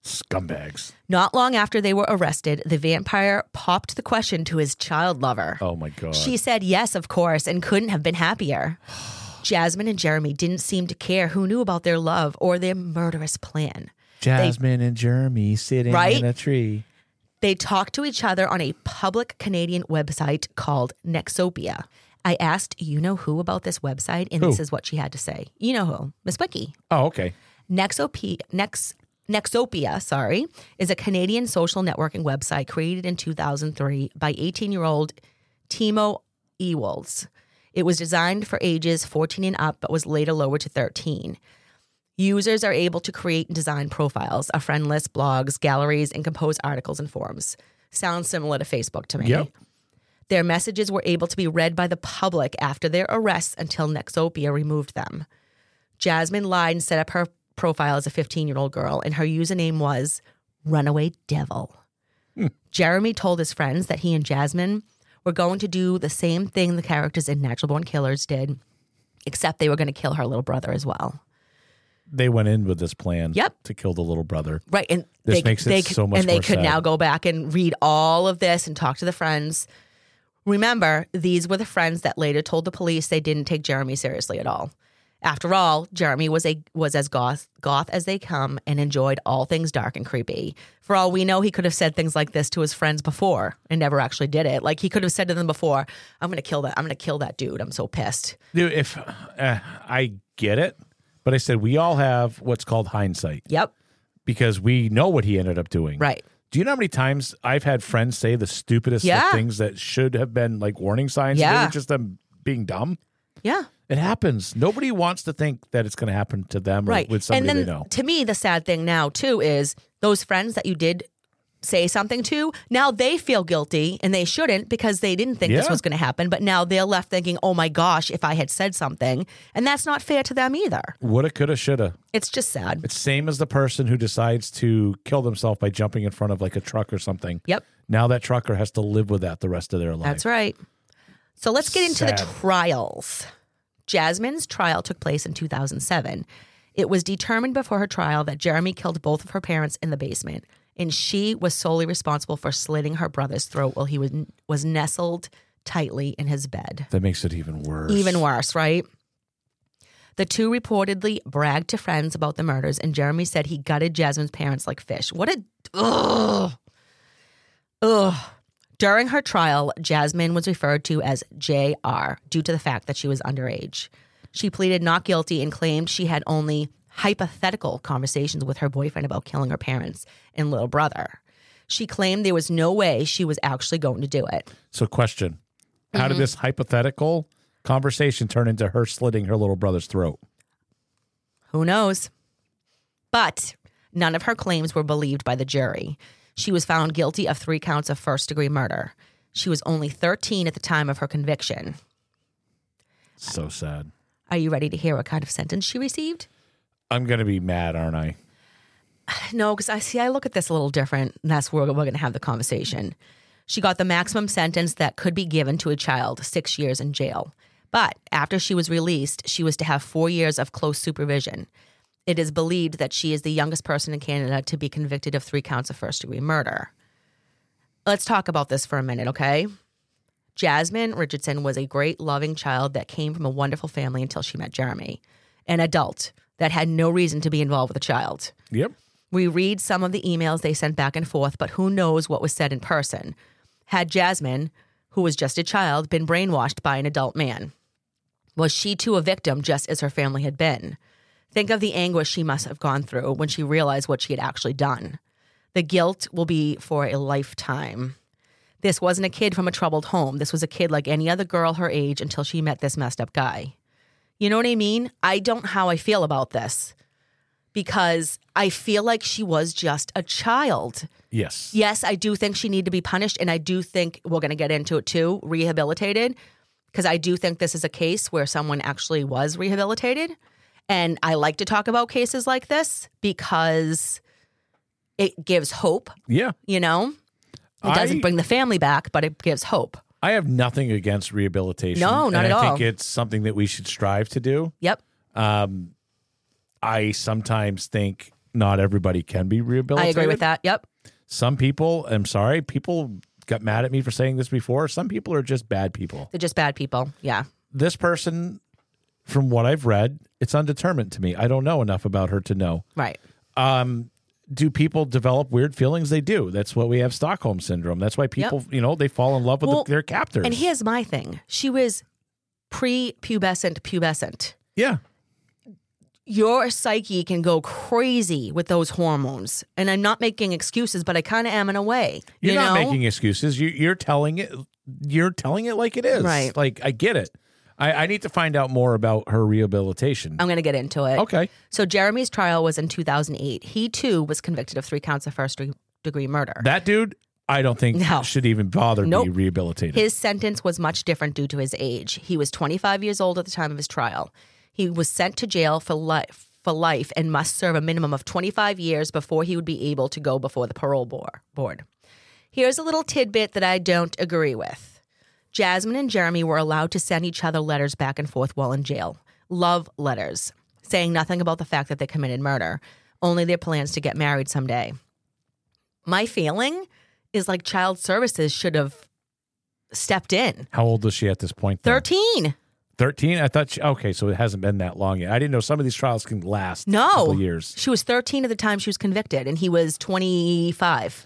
Scumbags. Not long after they were arrested, the vampire popped the question to his child lover. Oh, my God. She said yes, of course, and couldn't have been happier. Jasmine and Jeremy didn't seem to care who knew about their love or their murderous plan. Jasmine and Jeremy sitting in a tree. They talked to each other on a public Canadian website called Nexopia. I asked you-know-who about this website, and this is what she had to say. You know who? Miss Wiki. Oh, okay. Nexopia, is a Canadian social networking website created in 2003 by 18-year-old Timo Ewalds. It was designed for ages 14 and up, but was later lowered to 13. Users are able to create and design profiles, a friend list, blogs, galleries, and compose articles and forums. Sounds similar to Facebook to me. Yep. Their messages were able to be read by the public after their arrests until Nexopia removed them. Jasmine lied and set up her profile as a 15-year-old girl, and her username was Runaway Devil. Jeremy told his friends that he and Jasmine were going to do the same thing the characters in Natural Born Killers did, except they were going to kill her little brother as well. They went in with this plan to kill the little brother. Right. And this makes it so much more And they could sad. now go back and read all of this and talk to the friends. Remember, these were the friends that later told the police they didn't take Jeremy seriously at all. After all, Jeremy was as goth as they come and enjoyed all things dark and creepy. For all we know, he could have said things like this to his friends before and never actually did it. Like he could have said to them before, I'm going to kill that dude. I'm so pissed. Dude, if I get it, but I said we all have what's called hindsight. Yep. Because we know what he ended up doing. Right. Do you know how many times I've had friends say the stupidest of things that should have been like warning signs? Yeah. They were just them being dumb. Yeah. It happens. Nobody wants to think that it's going to happen to them or with somebody and then, they know. To me, the sad thing now, too, is those friends that you did say something to, now they feel guilty, and they shouldn't because they didn't think this was going to happen. But now they're left thinking, oh, my gosh, if I had said something. And that's not fair to them either. Woulda, coulda, shoulda. It's just sad. It's same as the person who decides to kill themselves by jumping in front of like a truck or something. Yep. Now that trucker has to live with that the rest of their life. That's right. So let's get into the trials. Jasmine's trial took place in 2007. It was determined before her trial that Jeremy killed both of her parents in the basement, and she was solely responsible for slitting her brother's throat while he was nestled tightly in his bed. That makes it even worse. Even worse, right? The two reportedly bragged to friends about the murders, and Jeremy said he gutted Jasmine's parents like fish. What a... Ugh. During her trial, Jasmine was referred to as JR due to the fact that she was underage. She pleaded not guilty and claimed she had only hypothetical conversations with her boyfriend about killing her parents and little brother. She claimed there was no way she was actually going to do it. So question, how did this hypothetical conversation turn into her slitting her little brother's throat? Who knows? But none of her claims were believed by the jury. She was found guilty of 3 counts of first-degree murder. She was only 13 at the time of her conviction. So sad. Are you ready to hear what kind of sentence she received? I'm going to be mad, aren't I? No, because I look at this a little different, and that's where we're going to have the conversation. She got the maximum sentence that could be given to a child, 6 years in jail. But after she was released, she was to have 4 years of close supervision. It is believed that she is the youngest person in Canada to be convicted of 3 counts of first-degree murder. Let's talk about this for a minute, okay? Jasmine Richardson was a great, loving child that came from a wonderful family until she met Jeremy, an adult that had no reason to be involved with a child. Yep. We read some of the emails they sent back and forth, but who knows what was said in person. Had Jasmine, who was just a child, been brainwashed by an adult man? Was she too a victim just as her family had been? Think of the anguish she must have gone through when she realized what she had actually done. The guilt will be for a lifetime. This wasn't a kid from a troubled home. This was a kid like any other girl her age until she met this messed up guy. You know what I mean? I don't know how I feel about this because I feel like she was just a child. Yes. Yes, I do think she needed to be punished, and I do think we're going to get into it too, rehabilitated, because I do think this is a case where someone actually was rehabilitated. And I like to talk about cases like this because it gives hope. Yeah. You know? It doesn't bring the family back, but it gives hope. I have nothing against rehabilitation. No, not at all. I think it's something that we should strive to do. Yep. I sometimes think not everybody can be I rehabilitated. agree with that. Yep. Some people, I'm sorry, people got mad at me for saying this before. Some people are just bad people. They're just bad people. Yeah. This person, from what I've read, it's undetermined to me. I don't know enough about her to know. Right. Do people develop weird feelings? They do. That's what we have Stockholm syndrome. That's why people, they fall in love with their captors. And here's my thing. She was pubescent. Yeah. Your psyche can go crazy with those hormones. And I'm not making excuses, but I kind of am in a way. You're not making excuses. You're telling it. You're telling it like it is. Right. Like, I get it. I need to find out more about her rehabilitation. I'm going to get into it. Okay. So Jeremy's trial was in 2008. He, too, was convicted of 3 counts of first-degree murder. That dude, I don't think should even bother to be rehabilitated. His sentence was much different due to his age. He was 25 years old at the time of his trial. He was sent to jail for life and must serve a minimum of 25 years before he would be able to go before the parole board. Here's a little tidbit that I don't agree with. Jasmine and Jeremy were allowed to send each other letters back and forth while in jail. Love letters, saying nothing about the fact that they committed murder, only their plans to get married someday. My feeling is like child services should have stepped in. How old was she at this point? Though? 13. 13? I thought, okay, so it hasn't been that long yet. I didn't know some of these trials can last a No. couple years. She was 13 at the time she was convicted, and he was 25.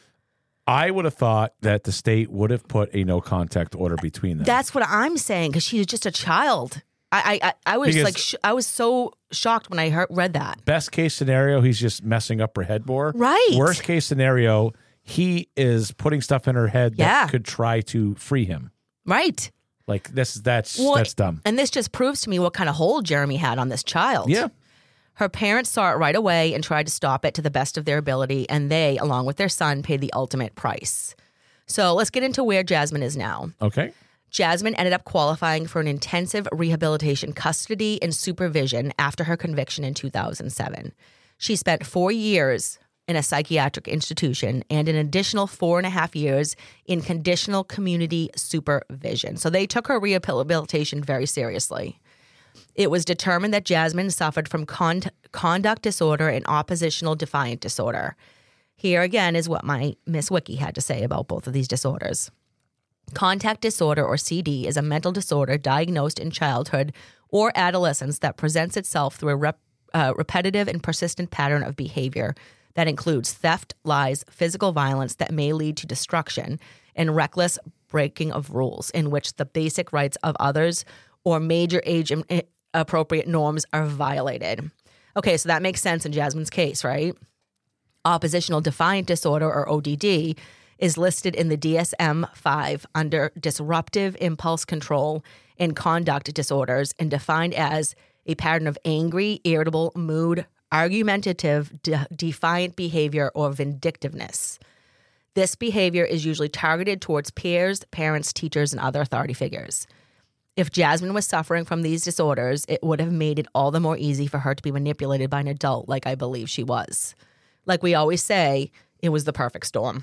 I would have thought that the state would have put a no contact order between them. That's what I'm saying, because she was just a child. I was Because- I was so shocked when I read that. Best case scenario, he's just messing up her head more. Right. Worst case scenario, he is putting stuff in her head that could try to free him. Right. Like that's dumb. And this just proves to me what kind of hold Jeremy had on this child. Yeah. Her parents saw it right away and tried to stop it to the best of their ability, and they, along with their son, paid the ultimate price. So let's get into where Jasmine is now. Okay. Jasmine ended up qualifying for an intensive rehabilitation custody and supervision after her conviction in 2007. She spent 4 years in a psychiatric institution and an additional 4.5 years in conditional community supervision. So they took her rehabilitation very seriously. It was determined that Jasmine suffered from conduct disorder and oppositional defiant disorder. Here again is what my Miss Wiki had to say about both of these disorders. Contact disorder, or CD, is a mental disorder diagnosed in childhood or adolescence that presents itself through a repetitive and persistent pattern of behavior that includes theft, lies, physical violence that may lead to destruction, and reckless breaking of rules in which the basic rights of others or major age-appropriate norms are violated. Okay, so that makes sense in Jasmine's case, right? Oppositional defiant disorder, or ODD, is listed in the DSM-5 under disruptive impulse control and conduct disorders and defined as a pattern of angry, irritable mood, argumentative, defiant behavior, or vindictiveness. This behavior is usually targeted towards peers, parents, teachers, and other authority figures. If Jasmine was suffering from these disorders, it would have made it all the more easy for her to be manipulated by an adult like I believe she was. Like we always say, it was the perfect storm.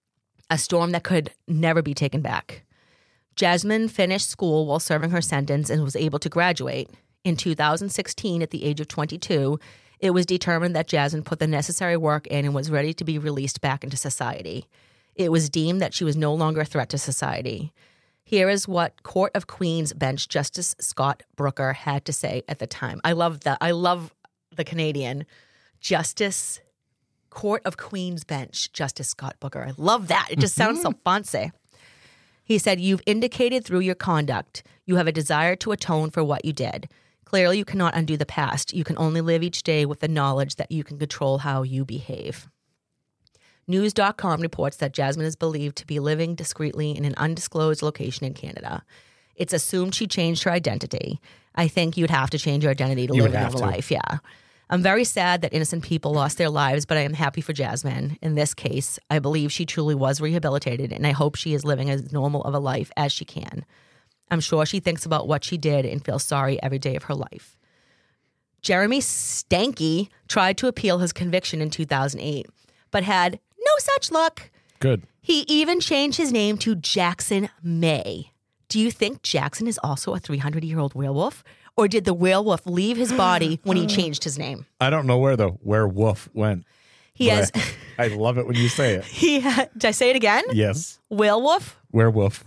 A storm that could never be taken back. Jasmine finished school while serving her sentence and was able to graduate. In 2016, at the age of 22, it was determined that Jasmine put the necessary work in and was ready to be released back into society. It was deemed that she was no longer a threat to society. Here is what Court of Queen's bench Justice Scott Brooker had to say at the time. I love that. I love the Canadian Justice Court of Queen's bench Justice Scott Brooker. I love that. It just sounds so fancy. He said, "You've indicated through your conduct you have a desire to atone for what you did. Clearly, you cannot undo the past. You can only live each day with the knowledge that you can control how you behave." News.com reports that Jasmine is believed to be living discreetly in an undisclosed location in Canada. It's assumed she changed her identity. I think you'd have to change your identity to live another life, yeah. I'm very sad that innocent people lost their lives, but I am happy for Jasmine. In this case, I believe she truly was rehabilitated, and I hope she is living as normal of a life as she can. I'm sure she thinks about what she did and feels sorry every day of her life. Jeremy Stanky tried to appeal his conviction in 2008, but had no such luck. Good. He even changed his name to Jackson May. Do you think Jackson is also a 300-year-old werewolf? or did the werewolf leave his body when he changed his name? I don't know where the werewolf went. He has. I love it when you say it. Did I say it again? Yes. Werewolf? Werewolf.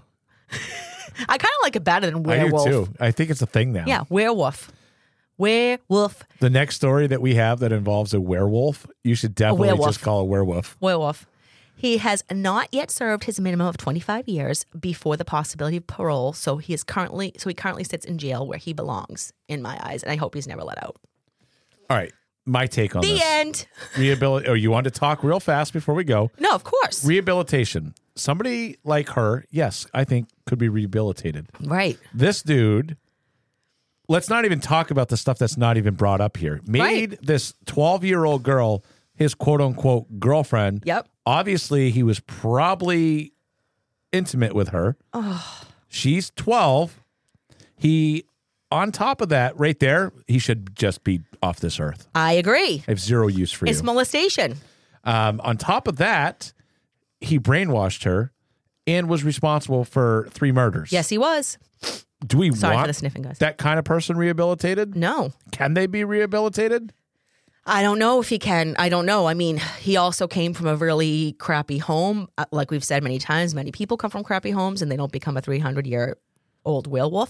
I kind of like it better than werewolf. I do too. I think it's a thing now. Yeah, werewolf. Werewolf. The next story that we have that involves a werewolf, you should definitely just call a werewolf. Werewolf. He has not yet served his minimum of 25 years before the possibility of parole, so he currently sits in jail where he belongs, in my eyes, and I hope he's never let out. All right. My take on this. The end. Oh, you want to talk real fast before we go? No, of course. Rehabilitation. Somebody like her, yes, I think could be rehabilitated. Right. This dude, let's not even talk about the stuff that's not even brought up here. Made this 12-year-old girl his quote-unquote girlfriend. Yep. Obviously, he was probably intimate with her. Oh. She's 12. He... On top of that, right there, he should just be off this earth. I agree. I have zero use for you. It's molestation. On top of that, he brainwashed her and was responsible for 3 murders. Yes, he was. Do we Sorry want for the sniffing, guys. that kind of person rehabilitated? No. Can they be rehabilitated? I don't know if he can. I don't know. I mean, he also came from a really crappy home. Like we've said many times, many people come from crappy homes and they don't become a 300-year-old werewolf.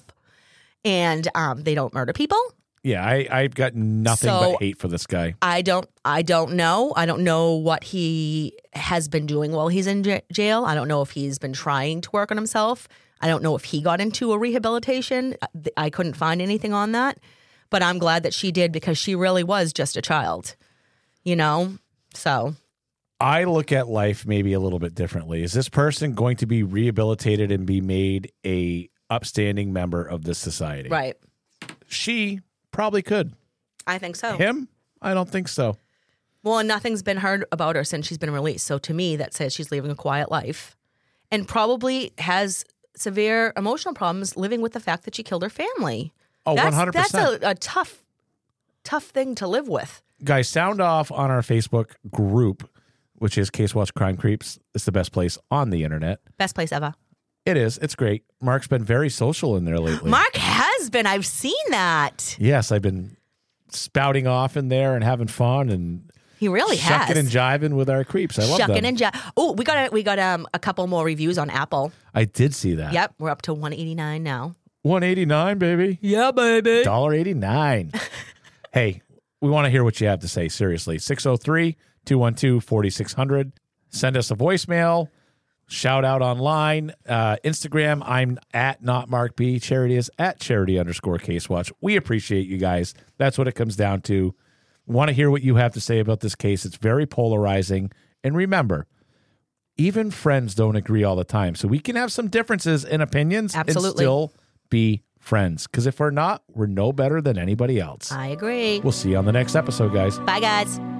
And they don't murder people. Yeah, I've got nothing but hate for this guy. I don't know. I don't know what he has been doing while he's in jail. I don't know if he's been trying to work on himself. I don't know if he got into a rehabilitation. I couldn't find anything on that. But I'm glad that she did because she really was just a child, you know? So I look at life maybe a little bit differently. Is this person going to be rehabilitated and be made a upstanding member of this society? Right. She probably could. I think so. Him? I don't think so. Well, and nothing's been heard about her since she's been released. So to me, that says she's living a quiet life and probably has severe emotional problems living with the fact that she killed her family. Oh, 100%. That's a tough thing to live with. Guys, sound off on our Facebook group, which is Case Watch Crime Creeps. It's the best place on the internet. Best place ever. It is. It's great. Mark's been very social in there lately. Mark has been. I've seen that. Yes, I've been spouting off in there and having fun and he really has. Shucking and jiving with our creeps. I love them. Shucking and jiving. Oh, we got a couple more reviews on Apple. I did see that. Yep, we're up to 189 now. 189, baby. Yeah, baby. $1.89. Hey, we want to hear what you have to say. Seriously. 603-212-4600. Send us a voicemail. Shout out online. Instagram, I'm at not Mark B. Charity is at charity_Case Watch. We appreciate you guys. That's what it comes down to. Want to hear what you have to say about this case. It's very polarizing. And remember, even friends don't agree all the time. So we can have some differences in opinions and still be friends. Because if we're not, we're no better than anybody else. I agree. We'll see you on the next episode, guys. Bye, guys.